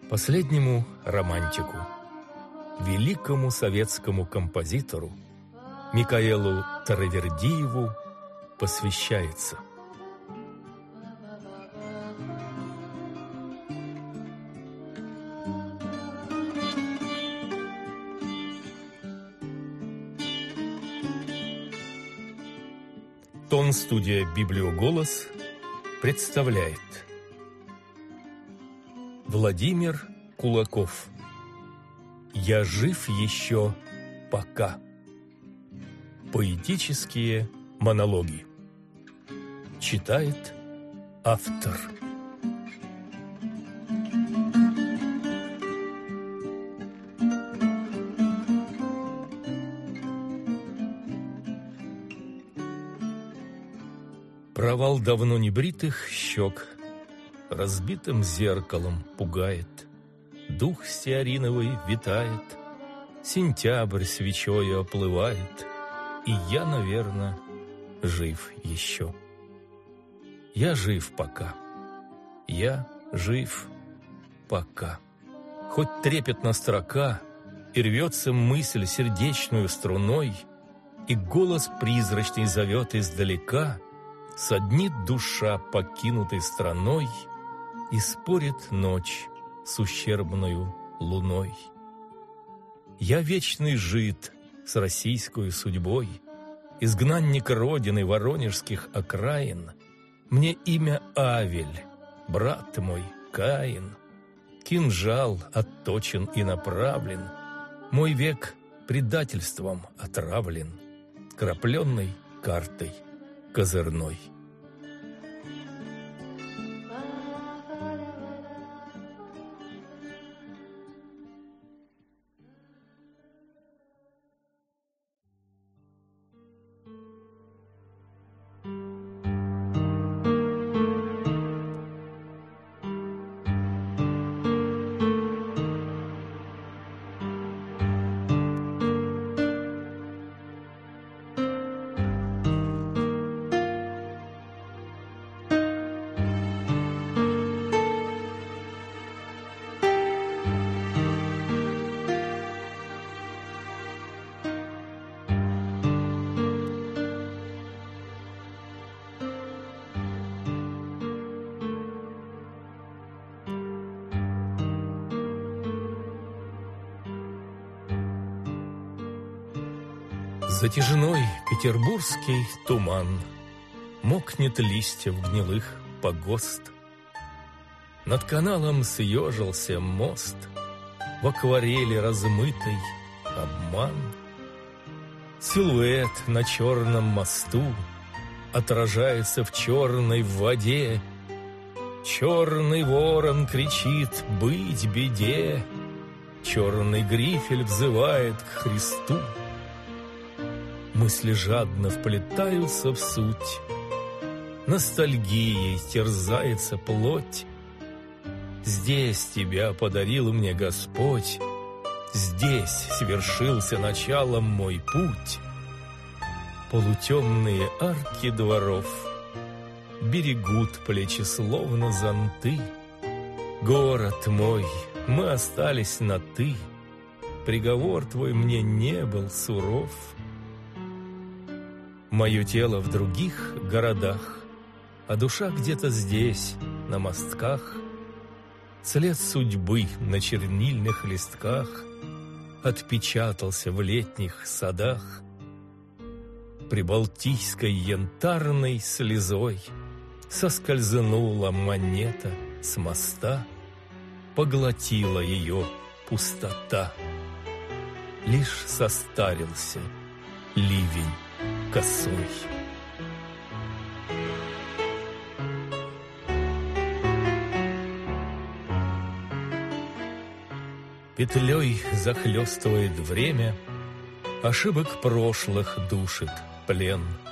Последнему романтику, великому советскому композитору Микаэлу Таравердиеву посвящается. Тон-студия «Библиоголос» представляет Владимир Кулаков. «Я жив еще пока». Поэтические монологи. Читает автор. Провал давно небритых щек разбитым зеркалом пугает. Дух стеариновый витает, сентябрь свечою оплывает, и я, наверное, жив еще. Я жив пока. Я жив пока. Хоть трепетна строка, и рвется мысль сердечную струной, и голос призрачный зовет издалека, саднит душа покинутой страной, и спорит ночь с ущербною луной. Я вечный жид с российской судьбой, изгнанник родины воронежских окраин. Мне имя Авель, брат мой Каин. Кинжал отточен и направлен, мой век предательством отравлен, крапленной картой козырной. Затяжной петербургский туман мокнет листьев гнилых погост. Над каналом съежился мост, в акварели размытый обман. Силуэт на черном мосту отражается в черной воде. Черный ворон кричит «Быть беде!», черный грифель взывает к Христу. Мысли жадно вплетаются в суть, ностальгией терзается плоть. Здесь тебя подарил мне Господь, здесь свершился началом мой путь. Полутемные арки дворов берегут плечи словно зонты. Город мой, мы остались на «ты», приговор твой мне не был суров. Мое тело в других городах, а душа где-то здесь, на мостках. След судьбы на чернильных листках отпечатался в летних садах. Прибалтийской янтарной слезой соскользнула монета с моста, поглотила ее пустота. Лишь состарился ливень косой. Петлей захлестывает время, ошибок прошлых душит плен.